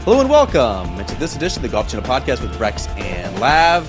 Hello and welcome to this edition of the Golf Channel Podcast with Rex and Lav.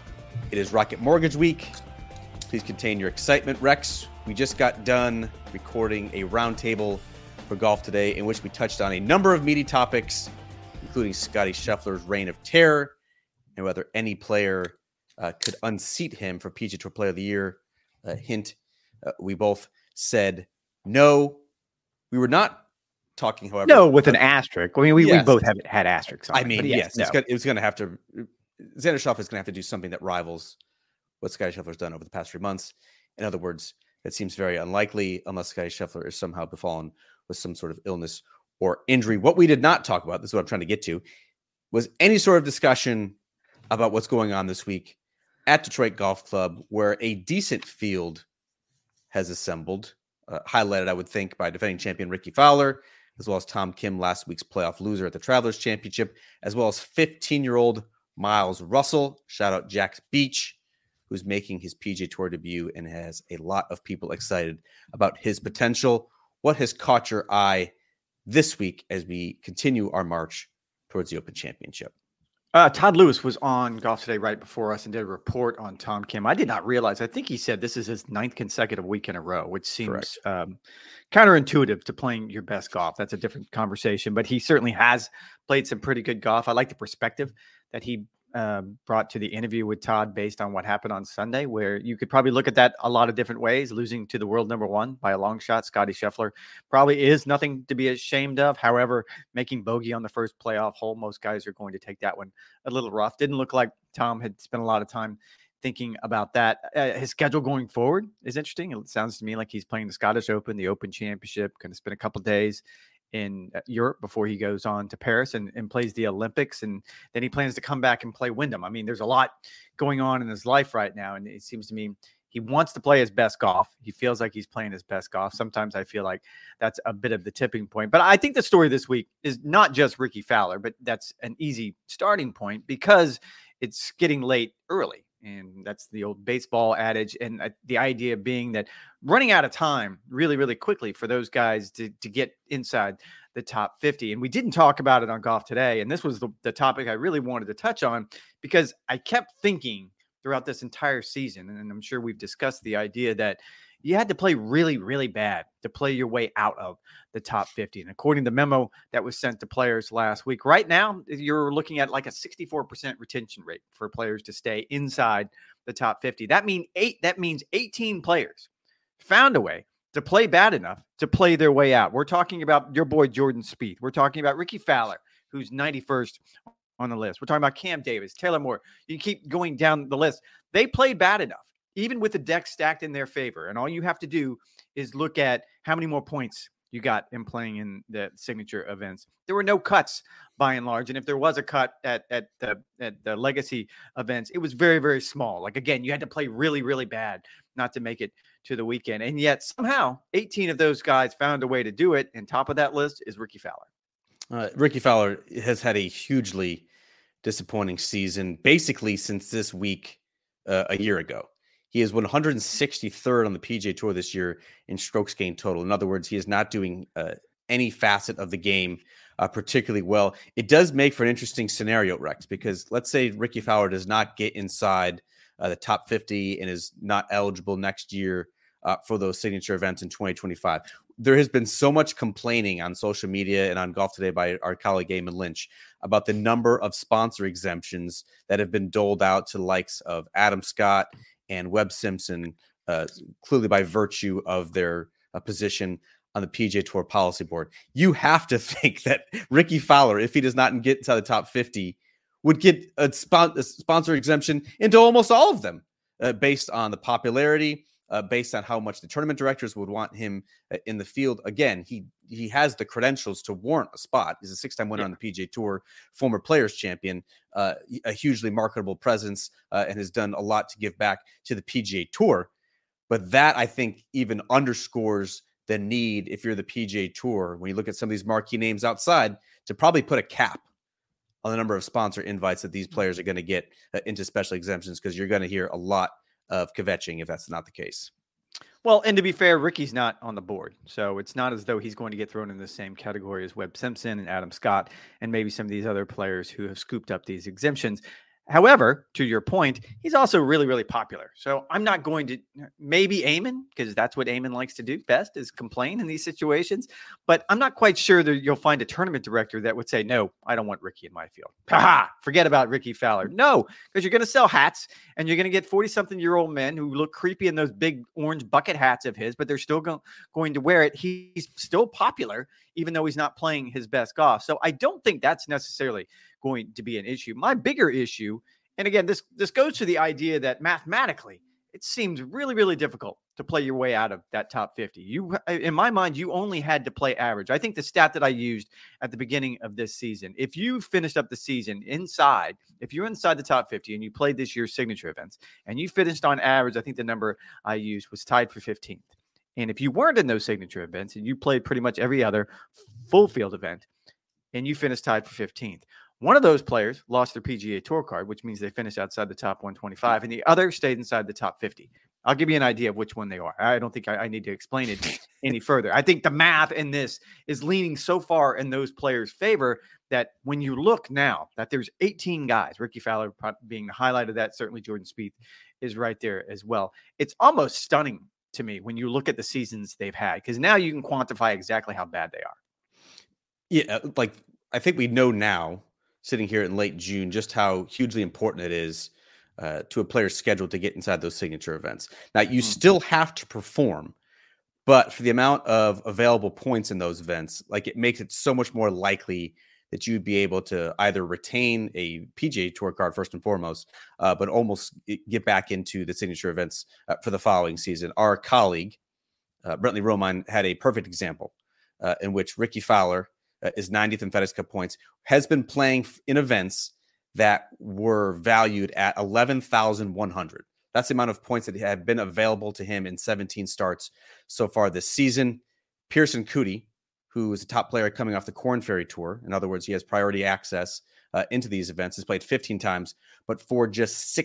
It is Rocket Mortgage Week. Please contain your excitement, Rex. We just got done recording a roundtable for golf today in which we touched on a number of meaty topics, including Scottie Scheffler's reign of terror and whether any player could unseat him for PGA Tour Player of the Year. Hint, we both said no. We were not talking, however. No, with an asterisk. I mean, we both have had asterisks on yes. It was going to have to. Xander Schauffele is going to have to do something that rivals what Scottie Scheffler's done over the past 3 months. In other words, that seems very unlikely unless Scottie Scheffler is somehow befallen with some sort of illness or injury. What we did not talk about, this is what I'm trying to get to, was any sort of discussion about what's going on this week at Detroit Golf Club, where a decent field has assembled, highlighted, I would think, by defending champion Rickie Fowler, as well as Tom Kim, last week's playoff loser at the Travelers Championship, as well as 15-year-old Miles Russell. Shout out Jack Beach, who's making his PGA Tour debut and has a lot of people excited about his potential. What has caught your eye this week as we continue our march towards the Open Championship? Todd Lewis was on Golf Today right before us and did a report on Tom Kim. I did not realize. I think he said this is his 9th consecutive week in a row, which seems counterintuitive to playing your best golf. That's a different conversation, but he certainly has played some pretty good golf. I like the perspective that he brought to the interview with Todd based on what happened on Sunday, where you could probably look at that a lot of different ways. Losing to the world number one by a long shot, Scottie Scheffler, probably is nothing to be ashamed of. However, making bogey on the first playoff hole, most guys are going to take that one a little rough. Didn't look like Tom had spent a lot of time thinking about that. His schedule going forward is interesting. It sounds to me like he's playing the Scottish Open, the Open Championship, going to spend a couple days in Europe before he goes on to Paris and plays the Olympics. And then he plans to come back and play Wyndham. I mean, there's a lot going on in his life right now. And it seems to me he wants to play his best golf. He feels like he's playing his best golf. Sometimes I feel like that's a bit of the tipping point. But I think the story this week is not just Rickie Fowler, but that's an easy starting point because it's getting late early. And that's the old baseball adage. And the idea being that running out of time really, really quickly for those guys to get inside the top 50. And we didn't talk about it on Golf Today. And this was the topic I really wanted to touch on because I kept thinking throughout this entire season, and I'm sure we've discussed the idea that you had to play really, really bad to play your way out of the top 50. And according to the memo that was sent to players last week, right now, you're looking at like a 64% retention rate for players to stay inside the top 50. That means 18 players found a way to play bad enough to play their way out. We're talking about your boy Jordan Spieth. We're talking about Rickie Fowler, who's 91st on the list. We're talking about Cam Davis, Taylor Moore. You keep going down the list. They played bad enough, even with the deck stacked in their favor. And all you have to do is look at how many more points you got in playing in the signature events. There were no cuts by and large. And if there was a cut at the legacy events, it was very, very small. Like, again, you had to play really, really bad not to make it to the weekend. And yet somehow 18 of those guys found a way to do it. And top of that list is Rickie Fowler. Rickie Fowler has had a hugely disappointing season, basically since this week a year ago. He is 163rd on the PGA Tour this year in strokes gained total. In other words, he is not doing any facet of the game particularly well. It does make for an interesting scenario, Rex, because let's say Rickie Fowler does not get inside the top 50 and is not eligible next year for those signature events in 2025. There has been so much complaining on social media and on Golf Today by our colleague Eamon Lynch about the number of sponsor exemptions that have been doled out to the likes of Adam Scott and Webb Simpson, clearly by virtue of their position on the PGA Tour policy board. You have to think that Rickie Fowler, if he does not get inside the top 50, would get a sponsor exemption into almost all of them based on the popularity, based on how much the tournament directors would want him in the field. Again, he has the credentials to warrant a spot. He's a 6-time winner on the PGA Tour, former Players Champion, a hugely marketable presence, and has done a lot to give back to the PGA Tour. But that, I think, even underscores the need, if you're the PGA Tour, when you look at some of these marquee names outside, to probably put a cap on the number of sponsor invites that these players are going to get into special exemptions, because you're going to hear a lot of kvetching if that's not the case. Well, and to be fair, Ricky's not on the board. So it's not as though he's going to get thrown in the same category as Webb Simpson and Adam Scott and maybe some of these other players who have scooped up these exemptions. However, to your point, he's also really, really popular. So I'm not going to maybe Eamon, because that's what Eamon likes to do best is complain in these situations. But I'm not quite sure that you'll find a tournament director that would say, no, I don't want Ricky in my field. Ha! Forget about Ricky Fowler. No, because you're going to sell hats and you're going to get 40-something-year-old men who look creepy in those big orange bucket hats of his, but they're still going to wear it. He's still popular, even though he's not playing his best golf. So I don't think that's necessarily going to be an issue. My bigger issue, and again, this goes to the idea that mathematically, it seems really, really difficult to play your way out of that top 50. You, in my mind, you only had to play average. I think the stat that I used at the beginning of this season, if you finished up the season if you're inside the top 50 and you played this year's signature events and you finished on average, I think the number I used was tied for 15th. And if you weren't in those signature events and you played pretty much every other full field event and you finished tied for 15th, one of those players lost their PGA Tour card, which means they finished outside the top 125, and the other stayed inside the top 50. I'll give you an idea of which one they are. I don't think I need to explain it any further. I think the math in this is leaning so far in those players' favor that when you look now that there's 18 guys, Ricky Fowler being the highlight of that, certainly Jordan Spieth is right there as well. It's almost stunning to me when you look at the seasons they've had, because now you can quantify exactly how bad they are. Yeah, like I think we know now, sitting here in late June, just how hugely important it is to a player's schedule to get inside those signature events. Now, you still have to perform, but for the amount of available points in those events, like it makes it so much more likely that you'd be able to either retain a PGA Tour card first and foremost, but almost get back into the signature events for the following season. Our colleague, Brentley Romine, had a perfect example in which Ricky Fowler is 90th in FedEx Cup points, has been playing in events that were valued at 11,100. That's the amount of points that have been available to him in 17 starts so far this season. Pearson Coody, who is a top player coming off the Korn Ferry Tour, in other words, he has priority access into these events, has played 15 times, but for just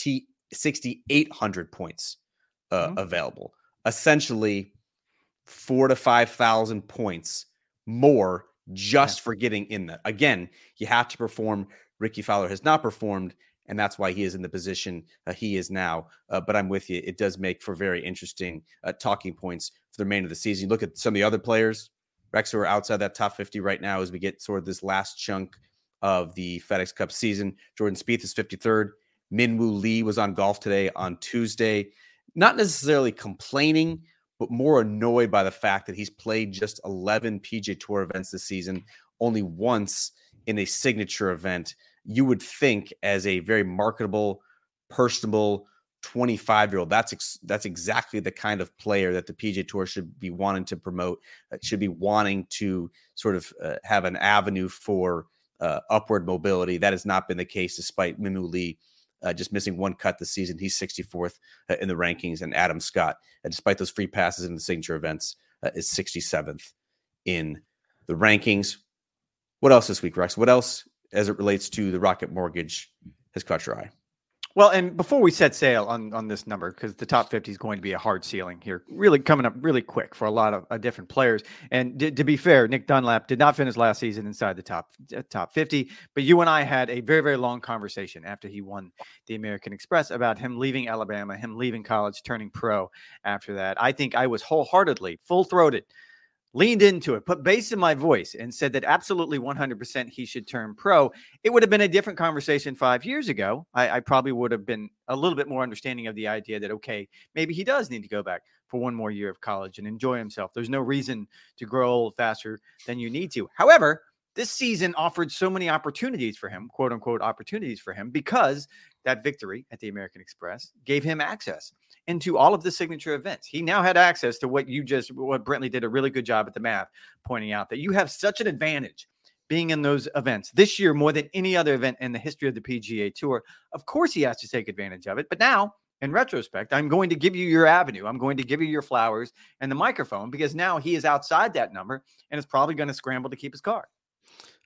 6,800 points available. Essentially, 4,000 to 5,000 points more just for getting in that. Again, you have to perform. Ricky Fowler has not performed, and that's why he is in the position he is now. But I'm with you. It does make for very interesting talking points for the remainder of the season. You look at some of the other players, Rex, who are outside that top 50 right now as we get sort of this last chunk of the FedEx Cup season. Jordan Spieth is 53rd. Minwoo Lee was on Golf Today on Tuesday. Not necessarily complaining, but more annoyed by the fact that he's played just 11 PGA Tour events this season, only once in a signature event. You would think as a very marketable, personable 25-year-old, that's exactly the kind of player that the PGA Tour should be wanting to promote, should be wanting to sort of have an avenue for upward mobility. That has not been the case despite Minwoo Lee just missing one cut this season. He's 64th in the rankings, and Adam Scott, despite those free passes in the signature events, is 67th in the rankings. What else this week, Rex? What else, as it relates to the Rocket Mortgage, has caught your eye? Well, and before we set sail on this number, because the top 50 is going to be a hard ceiling here, really coming up really quick for a lot of different players. And to be fair, Nick Dunlap did not finish last season inside the top 50, but you and I had a very, very long conversation after he won the American Express about him leaving Alabama, him leaving college, turning pro after that. I think I was wholeheartedly, full-throated, leaned into it, put bass in my voice, and said that absolutely 100% he should turn pro. It would have been a different conversation 5 years ago. I probably would have been a little bit more understanding of the idea that, okay, maybe he does need to go back for one more year of college and enjoy himself. There's no reason to grow old faster than you need to. However, this season offered so many opportunities for him, quote unquote, opportunities for him, because that victory at the American Express gave him access into all of the signature events. He now had access to what Brentley did a really good job at the math, pointing out that you have such an advantage being in those events this year more than any other event in the history of the PGA Tour. Of course, he has to take advantage of it. But now, in retrospect, I'm going to give you your avenue. I'm going to give you your flowers and the microphone, because now he is outside that number and is probably going to scramble to keep his card.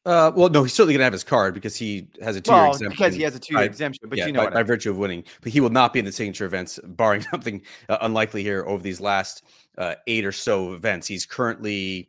Well, no, he's certainly going to have his card because he has a 2-year exemption. Because he has a 2-year exemption, but you know by virtue of winning. But he will not be in the signature events, barring something unlikely here over these last 8 or so events. He's currently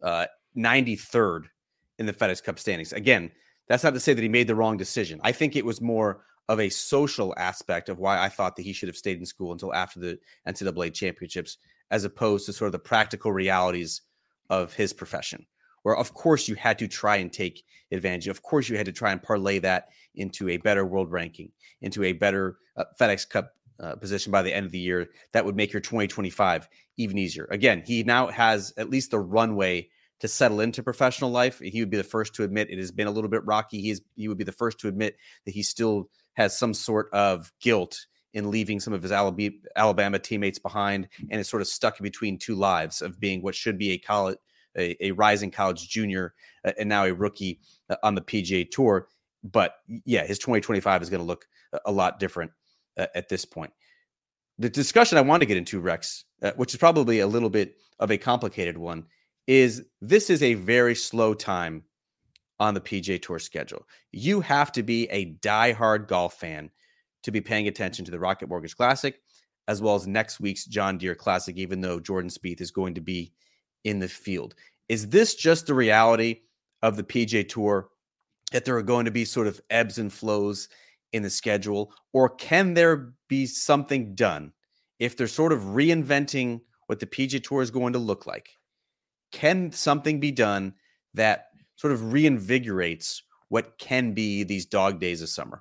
93rd in the FedEx Cup standings. Again, that's not to say that he made the wrong decision. I think it was more of a social aspect of why I thought that he should have stayed in school until after the NCAA championships, as opposed to sort of the practical realities of his profession, where of course you had to try and take advantage. Of course you had to try and parlay that into a better world ranking, into a better FedEx Cup position by the end of the year. That would make your 2025 even easier. Again, he now has at least the runway to settle into professional life. He would be the first to admit it has been a little bit rocky. He would be the first to admit that he still has some sort of guilt in leaving some of his Alabama teammates behind, and is sort of stuck in between two lives of being what should be a rising college junior and now a rookie on the PGA Tour. But yeah, his 2025 is going to look a lot different at this point. The discussion I want to get into, Rex, which is probably a little bit of a complicated one, is this is a very slow time on the PGA Tour schedule. You have to be a diehard golf fan to be paying attention to the Rocket Mortgage Classic, as well as next week's John Deere Classic, even though Jordan Spieth is going to be in the field. Is this just the reality of the PGA Tour, that there are going to be sort of ebbs and flows in the schedule, or can there be something done if they're sort of reinventing what the PGA Tour is going to look like? Can something be done that sort of reinvigorates what can be these dog days of summer?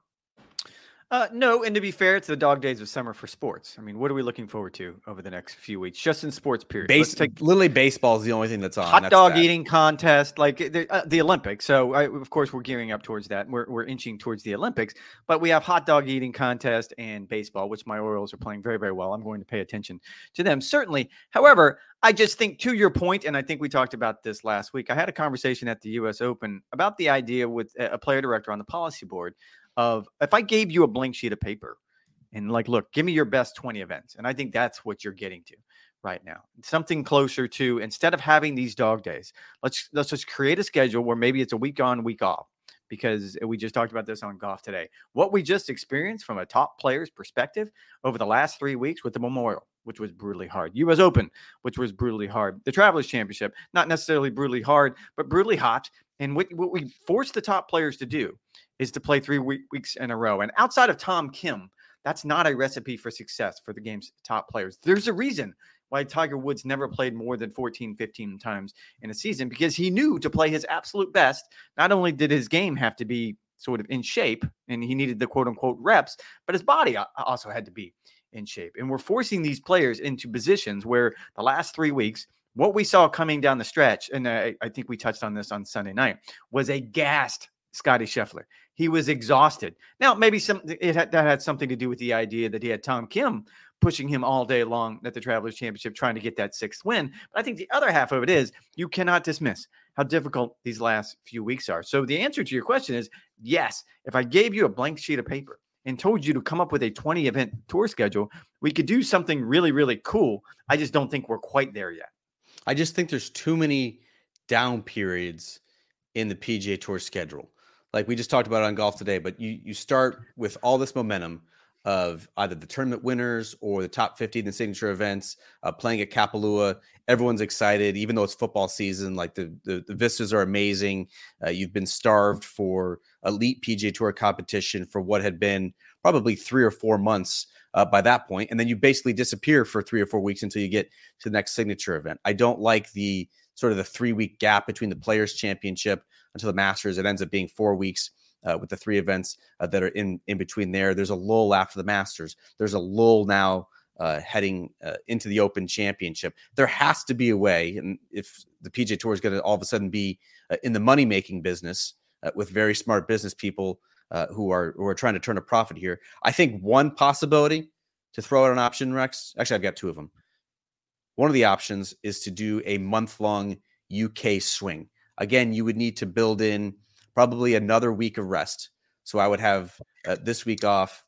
No, and to be fair, it's the dog days of summer for sports. I mean, what are we looking forward to over the next few weeks, just in sports period? Literally, baseball is the only thing that's on. Hot dog eating contest, like the Olympics. So, of course, we're gearing up towards that. We're inching towards the Olympics, but we have hot dog eating contest and baseball, which my Orioles are playing very, very well. I'm going to pay attention to them, certainly. However, I just think, to your point, and I think we talked about this last week, I had a conversation at the U.S. Open about the idea with a player director on the policy board of, if I gave you a blank sheet of paper and like, look, give me your best 20 events. And I think that's what you're getting to right now. Something closer to, instead of having these dog days, let's just create a schedule where maybe it's a week on, week off, because we just talked about this on Golf Today. What we just experienced from a top player's perspective over the last 3 weeks with the Memorial, which was brutally hard, U.S. Open, which was brutally hard, the Travelers Championship, not necessarily brutally hard, but brutally hot. And what we forced the top players to do is to play 3 weeks in a row. And outside of Tom Kim, that's not a recipe for success for the game's top players. There's a reason why Tiger Woods never played more than 14, 15 times in a season, because he knew to play his absolute best, not only did his game have to be sort of in shape and he needed the quote unquote reps, but his body also had to be in shape. And we're forcing these players into positions where the last 3 weeks, what we saw coming down the stretch, and I think we touched on this on Sunday night, was a gassed Scotty Scheffler. He was exhausted. Now, maybe that had something to do with the idea that he had Tom Kim pushing him all day long at the Travelers Championship, trying to get that 6th win. But I think the other half of it is you cannot dismiss how difficult these last few weeks are. So the answer to your question is yes. If I gave you a blank sheet of paper and told you to come up with a 20-event tour schedule, we could do something really, really cool. I just don't think we're quite there yet. I just think there's too many down periods in the PGA Tour schedule. Like we just talked about it on Golf Today, but you start with all this momentum of either the tournament winners or the top 50 in the signature events, playing at Kapalua. Everyone's excited, even though it's football season. Like the vistas are amazing. You've been starved for elite PGA Tour competition for what had been probably 3 or 4 months by that point. And then you basically disappear for 3 or 4 weeks until you get to the next signature event. I don't like the sort of the 3-week gap between the Players Championship until the Masters. It ends up being 4 weeks with the 3 events that are in between there. There's a lull after the Masters. There's a lull now heading into the Open Championship. There has to be a way, and if the PGA Tour is going to all of a sudden be in the money-making business with very smart business people who are trying to turn a profit here, I think one possibility to throw out an option, Rex, actually I've got 2 of them. One of the options is to do a month-long UK swing. Again, you would need to build in probably another week of rest. So I would have this week off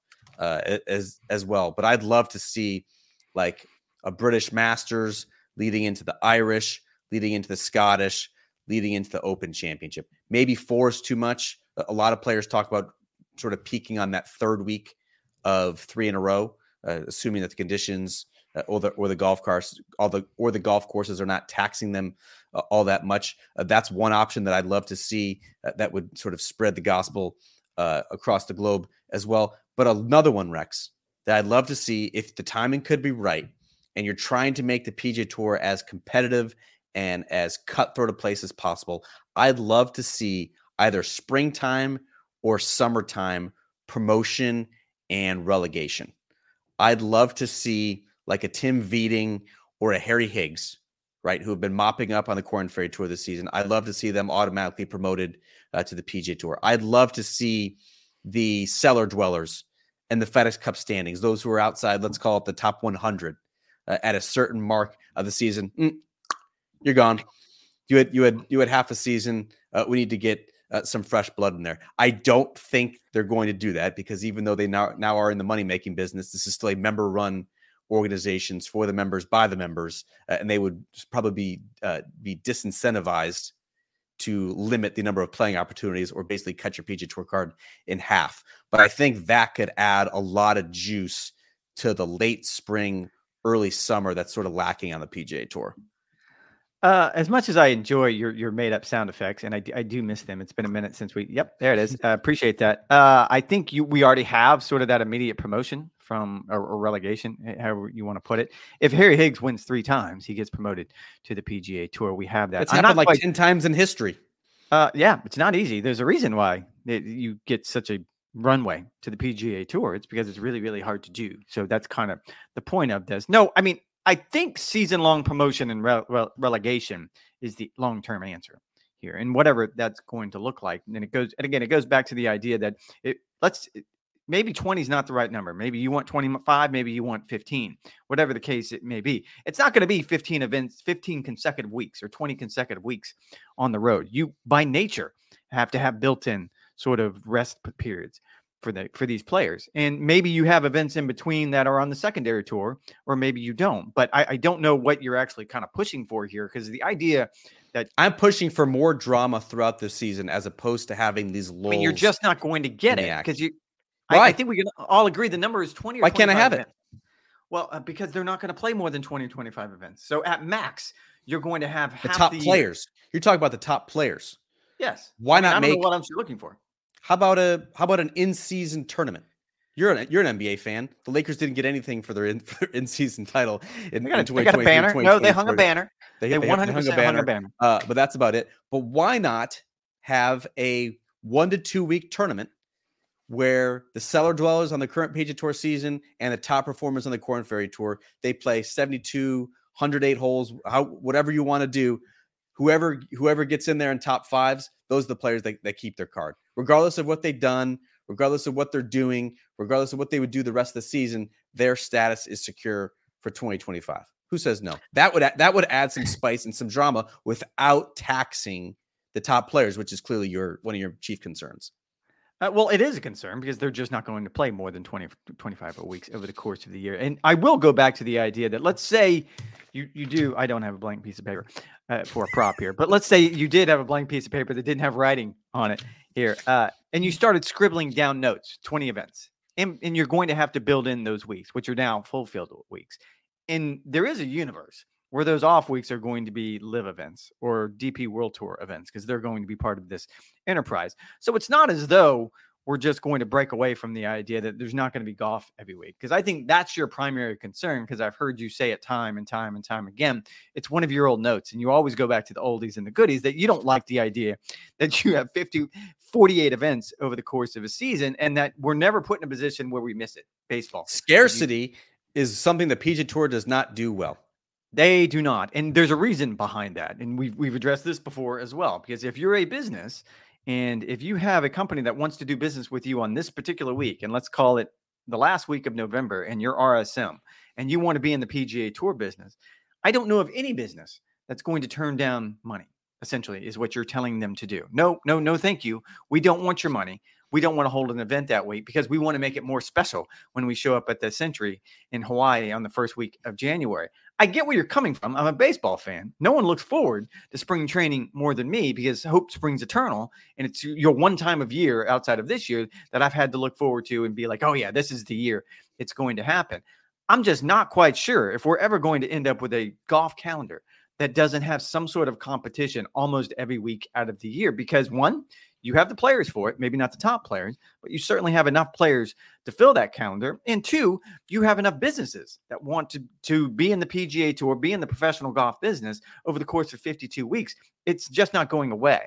as well. But I'd love to see like a British Masters leading into the Irish, leading into the Scottish, leading into the Open Championship. Maybe 4 is too much. A lot of players talk about sort of peaking on that third week of 3 in a row, assuming that the conditions or the golf courses are not taxing them all that much. That's one option that I'd love to see that would sort of spread the gospel across the globe as well. But another one, Rex, that I'd love to see if the timing could be right and you're trying to make the PGA Tour as competitive and as cutthroat a place as possible. I'd love to see either springtime or summertime promotion and relegation. I'd love to see like a Tim Veeding or a Harry Higgs, right, who have been mopping up on the Korn Ferry Tour this season. I'd love to see them automatically promoted to the PGA Tour. I'd love to see the cellar dwellers and the FedEx Cup standings, those who are outside, let's call it the top 100 at a certain mark of the season. You're gone. You had half a season. We need to get some fresh blood in there. I don't think they're going to do that because even though they now are in the money-making business, this is still a member-run organizations for the members by the members, and they would probably be disincentivized to limit the number of playing opportunities or basically cut your PGA Tour card in half. But I think that could add a lot of juice to the late spring, early summer that's sort of lacking on the PGA Tour. As much as I enjoy your made up sound effects, and I do miss them. It's been a minute since there it is. Appreciate that. I think we already have sort of that immediate promotion from or relegation, however you want to put it. If Harry Higgs wins 3 times, he gets promoted to the PGA Tour. We have that. It's happened like 10 times in history. Yeah, it's not easy. There's a reason why you get such a runway to the PGA Tour. It's because it's really, really hard to do. So that's kind of the point of this. No, I mean, I think season-long promotion and relegation is the long-term answer here, and whatever that's going to look like. And it goes back to the idea that maybe 20 is not the right number. Maybe you want 25, maybe you want 15, whatever the case it may be. It's not going to be 15 events, 15 consecutive weeks or 20 consecutive weeks on the road. You, by nature, have to have built-in sort of rest periods for these players. And maybe you have events in between that are on the secondary tour, or maybe you don't. But I don't know what you're actually kind of pushing for here, because the idea that I'm pushing for more drama throughout the season as opposed to having these lulls. I mean, you're just not going to get it because I think we can all agree the number is 20 or 25. Why can't I have events. Well, because they're not going to play more than 20 or 25 events. So at max, you're going to have the top players. You're talking about the top players. Yes. Why not I don't make know what else you're looking for? How about an in-season tournament? You're an NBA fan. The Lakers didn't get anything for their in-season title in 2023. They got a banner. No, they hung a banner. They 100% hung a banner. But that's about it. But why not have a 1 to 2 week tournament where the cellar dwellers on the current PGA Tour season and the top performers on the Korn Ferry Tour, they play 72, 108 holes, whatever you want to do. Whoever gets in there in top 5s, those are the players that keep their card. Regardless of what they've done, regardless of what they're doing, regardless of what they would do the rest of the season, their status is secure for 2025. Who says no? That would add some spice and some drama without taxing the top players, which is clearly one of your chief concerns. Well, it is a concern because they're just not going to play more than 20, 25 weeks over the course of the year. And I will go back to the idea that let's say you do. I don't have a blank piece of paper for a prop here, but let's say you did have a blank piece of paper that didn't have writing on it here, and you started scribbling down notes, 20 events, and you're going to have to build in those weeks, which are now full field weeks. And there is a universe where those off weeks are going to be live events or DP World Tour events because they're going to be part of this enterprise. So it's not as though we're just going to break away from the idea that there's not going to be golf every week, because I think that's your primary concern, because I've heard you say it time and time and time again. It's one of your old notes, and you always go back to the oldies and the goodies, that you don't like the idea that you have 48 events over the course of a season and that we're never put in a position where we miss it. Baseball. Scarcity is something the PGA Tour does not do well. They do not. And there's a reason behind that. And we've addressed this before as well, because if you're a business and if you have a company that wants to do business with you on this particular week, and let's call it the last week of November, and you're RSM and you want to be in the PGA Tour business, I don't know of any business that's going to turn down money, essentially, is what you're telling them to do. No, thank you. We don't want your money. We don't want to hold an event that week because we want to make it more special when we show up at the Century in Hawaii on the first week of January. I get where you're coming from. I'm a baseball fan. No one looks forward to spring training more than me because hope springs eternal. And it's your one time of year outside of this year that I've had to look forward to and be like, oh, yeah, this is the year it's going to happen. I'm just not quite sure if we're ever going to end up with a golf calendar that doesn't have some sort of competition almost every week out of the year. Because one, you have the players for it, maybe not the top players, but you certainly have enough players to fill that calendar. And two, you have enough businesses that want to be in the PGA Tour, be in the professional golf business over the course of 52 weeks. It's just not going away.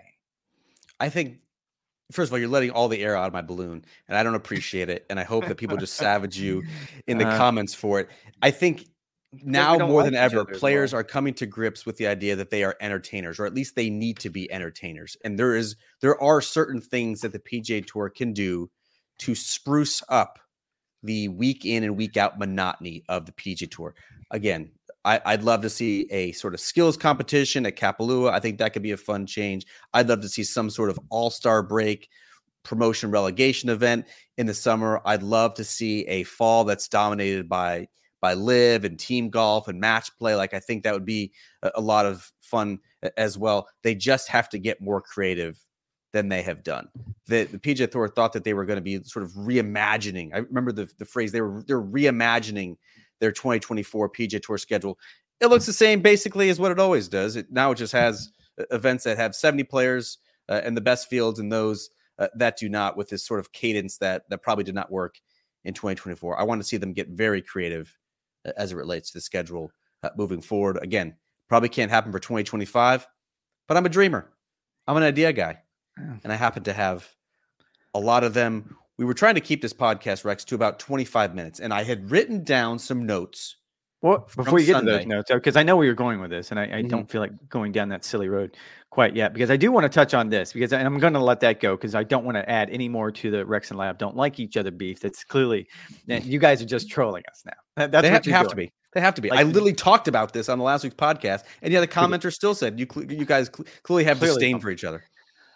I think, first of all, you're letting all the air out of my balloon, and I don't appreciate it. And I hope that people just savage you in the comments for it. I think now more than ever, players are coming to grips with the idea that they are entertainers, or at least they need to be entertainers. And there are certain things that the PGA Tour can do to spruce up the week in and week out monotony of the PGA Tour. Again, I'd love to see a sort of skills competition at Kapalua. I think that could be a fun change. I'd love to see some sort of all-star break, promotion relegation event in the summer. I'd love to see a fall that's dominated by live and team golf and match play. Like, I think that would be a lot of fun as well. They just have to get more creative than they have done. The PGA Tour thought that they were going to be sort of reimagining. I remember the phrase, they're reimagining their 2024 PGA Tour schedule. It looks the same basically as what it always does. Now it just has events that have 70 players and the best fields, and those that do not, with this sort of cadence that probably did not work in 2024. I want to see them get very creative as it relates to the schedule moving forward. Again, probably can't happen for 2025, but I'm a dreamer. I'm an idea guy. And I happen to have a lot of them. We were trying to keep this podcast, Rex, to about 25 minutes. And I had written down some notes. Well, before you get to those notes, because I know where you're going with this, and I don't feel like going down that silly road quite yet, because I do want to touch on this, because I'm going to let that go, because I don't want to add any more to the Rex and Lab don't like each other beef. That's clearly, you guys are just trolling us now. That's what you have to be. They have to be. Like, I literally talked about this on the last week's podcast, and the commenter still said you guys clearly have disdain for each other.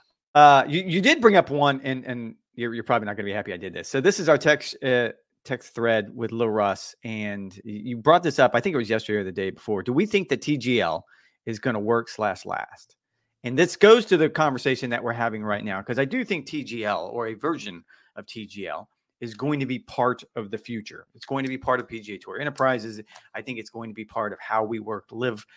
You did bring up one, and you're probably not going to be happy I did this. So this is our text thread with Lil Russ, and you brought this up. I think it was yesterday or the day before. Do we think that TGL is going to work /last? And this goes to the conversation that we're having right now, because I do think TGL, or a version of TGL, is going to be part of the future. It's going to be part of PGA Tour Enterprises. I think it's going to be part of how we work live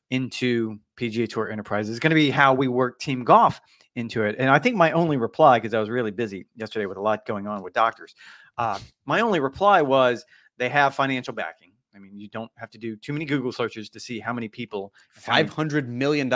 into PGA Tour Enterprises. It's going to be how we work team golf into it. And I think my only reply, because I was really busy yesterday with a lot going on with doctors, my only reply was they have financial backing. I mean, you don't have to do too many Google searches to see how many people. $500 million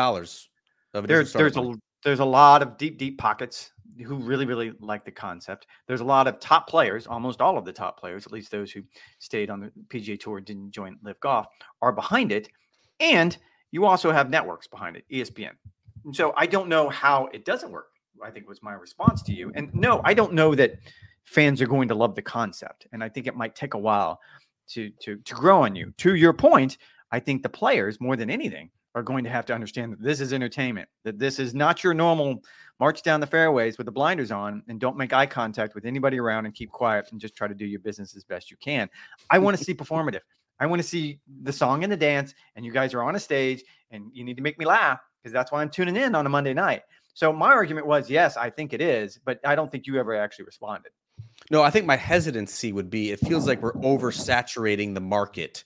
of there's a lot of deep pockets who really, really like the concept. There's a lot of top players, almost all of the top players, at least those who stayed on the PGA Tour, didn't join Live Golf, are behind it. And you also have networks behind it, ESPN. And so I don't know how it doesn't work, I think was my response to you. And no, I don't know that fans are going to love the concept. And I think it might take a while to grow on you. To your point, I think the players, more than anything, are going to have to understand that this is entertainment, that this is not your normal march down the fairways with the blinders on and don't make eye contact with anybody around and keep quiet and just try to do your business as best you can. I want to see performative. I want to see the song and the dance, and you guys are on a stage and you need to make me laugh, because that's why I'm tuning in on a Monday night. So my argument was, yes, I think it is, but I don't think you ever actually responded. No, I think my hesitancy would be, it feels like we're oversaturating the market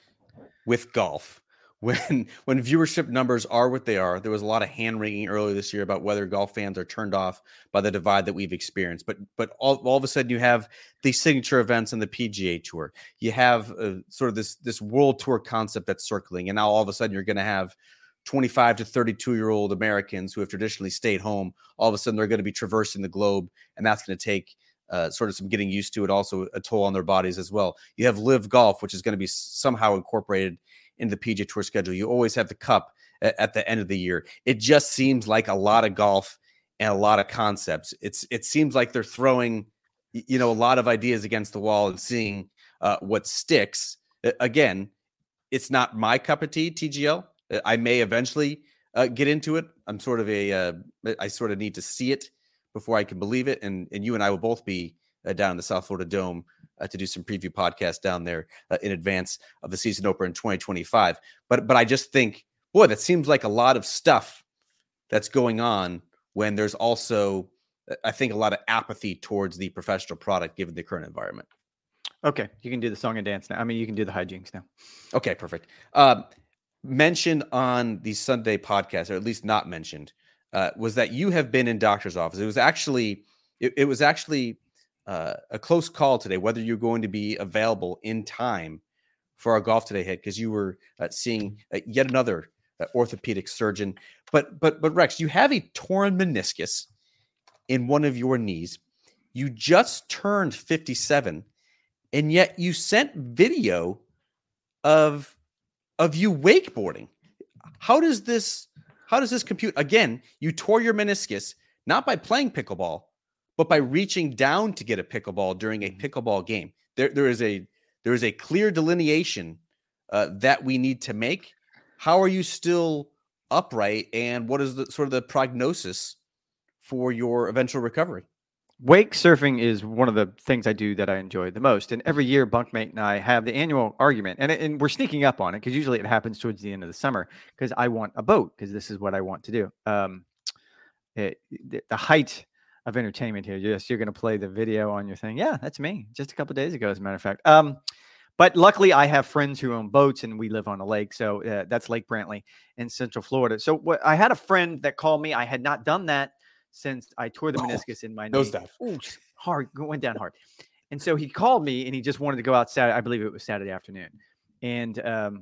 with golf. When viewership numbers are what they are, there was a lot of hand wringing earlier this year about whether golf fans are turned off by the divide that we've experienced. But all of a sudden you have these signature events on the PGA Tour. You have sort of this world tour concept that's circling, and now all of a sudden you're going to have 25 to 32-year-old Americans who have traditionally stayed home. All of a sudden they're going to be traversing the globe, and that's going to take sort of some getting used to it, also a toll on their bodies as well. You have Live Golf, which is going to be somehow incorporated into the PGA Tour schedule. You always have the Cup at the end of the year. It just seems like a lot of golf and a lot of concepts. It seems like they're throwing, a lot of ideas against the wall and seeing what sticks. Again, it's not my cup of tea, TGL. I may eventually get into it. I'm sort of I sort of need to see it before I can believe it. And you and I will both be down in the South Florida Dome to do some preview podcasts down there in advance of the season opener in 2025. But I just think, boy, that seems like a lot of stuff that's going on when there's also, I think, a lot of apathy towards the professional product given the current environment. Okay, you can do the song and dance now. I mean, you can do the hijinks now. Okay, perfect. Mentioned on the Sunday podcast, or at least not mentioned, was that you have been in doctor's office. It was actually a close call today whether you're going to be available in time for our Golf Today hit, because you were seeing yet another orthopedic surgeon. But Rex, you have a torn meniscus in one of your knees. You just turned 57, and yet you sent video of you wakeboarding. How does this compute? Again, you tore your meniscus not by playing pickleball, but by reaching down to get a pickleball during a pickleball game. There is a clear delineation that we need to make. How are you still upright, and what is the sort of the prognosis for your eventual recovery? Wake surfing is one of the things I do that I enjoy the most. And every year, Bunkmate and I have the annual argument, and we're sneaking up on it because usually it happens towards the end of the summer, because I want a boat, because this is what I want to do. The height of entertainment here. Yes, you're going to play the video on your thing. Yeah, that's me. Just a couple of days ago, as a matter of fact. But luckily, I have friends who own boats, and we live on a lake. So that's Lake Brantley in Central Florida. So I had a friend that called me. I had not done that since I tore the meniscus in my knee. No stuff. Ooh, hard, went down hard. And so he called me, and he just wanted to go out Saturday. I believe it was Saturday afternoon. And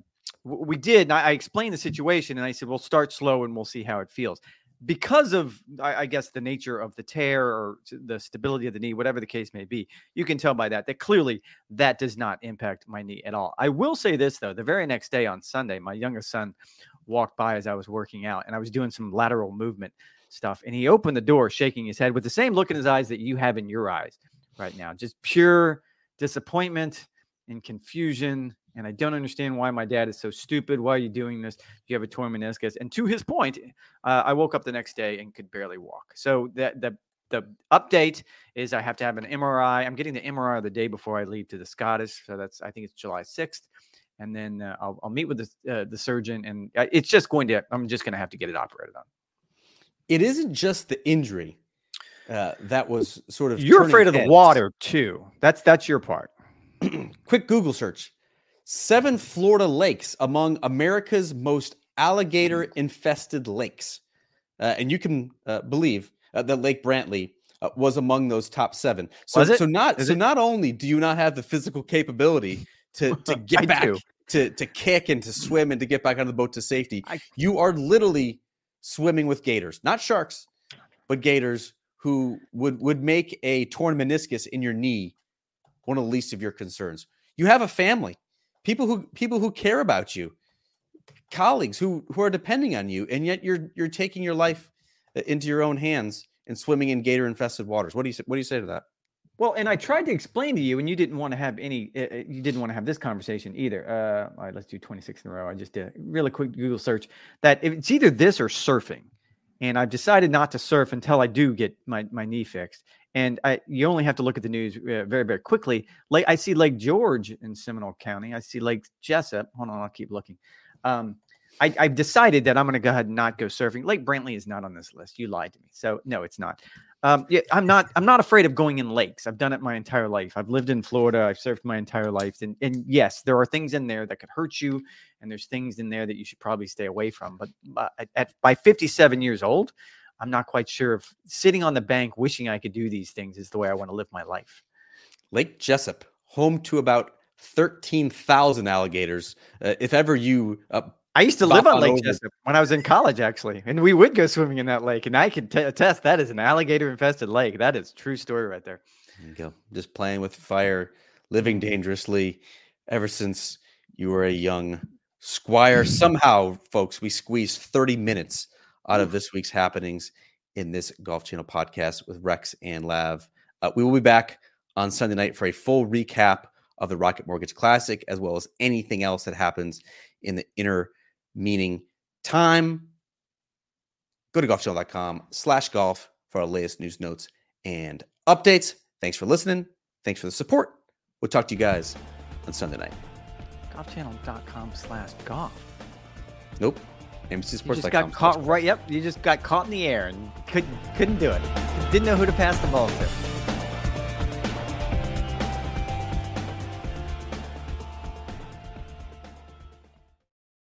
we did. And I explained the situation, and I said, we'll start slow and we'll see how it feels. Because of, I guess, the nature of the tear or the stability of the knee, whatever the case may be, you can tell by that clearly that does not impact my knee at all. I will say this, though. The very next day on Sunday, my youngest son walked by as I was working out, and I was doing some lateral movement stuff, and he opened the door shaking his head with the same look in his eyes that you have in your eyes right now. Just pure disappointment and confusion. And I don't understand why my dad is so stupid. Why are you doing this? You have a torn meniscus. And to his point, I woke up the next day and could barely walk. So the update is I have to have an MRI. I'm getting the MRI the day before I leave to the Scottish. So I think it's July 6th. And then I'll meet with the surgeon, and I'm just going to have to get it operated on. It isn't just the injury that was sort of. You're afraid of the water too. That's your part. Quick Google search: 7 Florida lakes among America's most alligator-infested lakes, and you can believe that Lake Brantley was among those top 7. So not only do you not have the physical capability to get back, to kick and to swim and to get back on the boat to safety, you are literally swimming with gators, not sharks, but gators, who would make a torn meniscus in your knee one of the least of your concerns. You have a family, people who care about you, colleagues who are depending on you, and yet you're taking your life into your own hands and swimming in gator-infested waters. What do you say to that? Well, and I tried to explain to you, and you didn't want to have this conversation either. All right, let's do 26 in a row. I just did a really quick Google search that it's either this or surfing. And I've decided not to surf until I do get my knee fixed. And you only have to look at the news very, very quickly. Like I see Lake George in Seminole County. I see Lake Jessup. Hold on, I'll keep looking. I've decided that I'm going to go ahead and not go surfing. Lake Brantley is not on this list. You lied to me. So no, it's not. I'm not afraid of going in lakes. I've done it my entire life. I've lived in Florida. I've surfed my entire life. And yes, there are things in there that could hurt you. And there's things in there that you should probably stay away from. But by 57 years old, I'm not quite sure if sitting on the bank wishing I could do these things is the way I want to live my life. Lake Jessup, home to about 13,000 alligators. If ever you... I used to live on Lake Jessup when I was in college, actually, and we would go swimming in that lake. And I can attest that is an alligator-infested lake. That is a true story right there. There you go. Just playing with fire, living dangerously ever since you were a young squire. Somehow, folks, we squeezed 30 minutes out of this week's happenings in this Golf Channel podcast with Rex and Lav. We will be back on Sunday night for a full recap of the Rocket Mortgage Classic, as well as anything else that happens in the intervening time. Go to golfchannel.com/golf for our latest news, notes, and updates. Thanks for listening. Thanks for the support. We'll talk to you guys on Sunday night. Golfchannel.com/golf. Nope. NBCSports.com. You just got caught right. Yep. You just got caught in the air and couldn't do it. Didn't know who to pass the ball to.